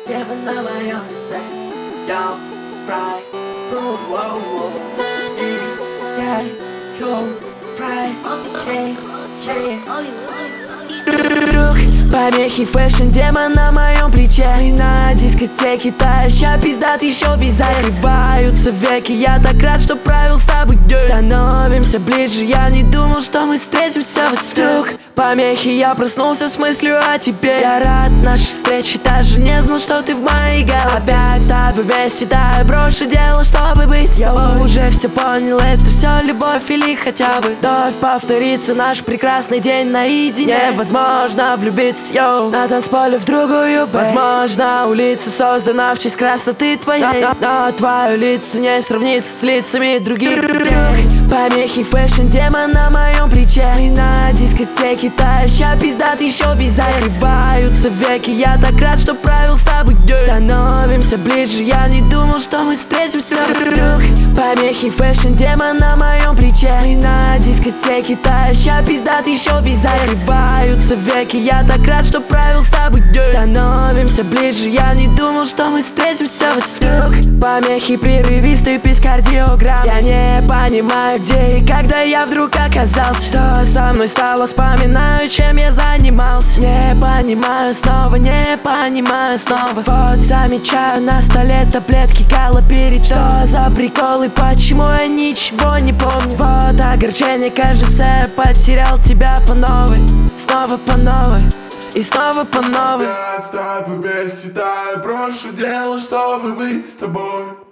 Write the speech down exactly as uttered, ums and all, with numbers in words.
Небо на моем лице. Don't fry fruit, wow, wow. И я don't fry чей, чей. Друг, помехи, фэшн, демон на моем плече. И на дискотеке таща пиздат еще без закрываются веки. Я так рад, что правил с тобой день. Становимся ближе, я не думал, что мы встретимся вот вдруг. Помехи, я проснулся с мыслью о тебе. Я рад нашей встрече, даже не знал, что ты в моей голове. Опять с тобой вместе, да, я брошу дело, чтобы быть. Я уже все понял, это все любовь или хотя бы вновь повторится наш прекрасный день наедине. Возможно влюбиться, йоу, на танцполе в другую бэй. Возможно улица создана в честь красоты твоей, но, но твое лицо не сравнится с лицами других людей. Помехи, фэшн, демон на моем плече. И на дискотеке таща пиздат еще без закрываются веки. Я так рад, что правил с тобой день. Становимся ближе, я не думал, что мы встретимся вдруг. Помехи, фэшн, демон на моем плече. И на дискотеке таща пиздат еще без закрываются веки. Я так рад, что правил с тобой день. Становимся ближе, я не думал, что мы встретимся вот вдруг. Помехи, прерывистый писк кардиограмм. Я не понимаю, где и когда я вдруг оказался. Что со мной стало, вспоминаю, чем я занимался. Не понимаю снова, не понимаю снова. Вот замечаю на столе таблетки галоперидол. Что за приколы, почему я ничего не помню? Вот огорчение, кажется, я потерял тебя по новой. Снова по новой и снова по новой. Опять с тобой вместе, да, я брошу дело, чтобы быть с тобой.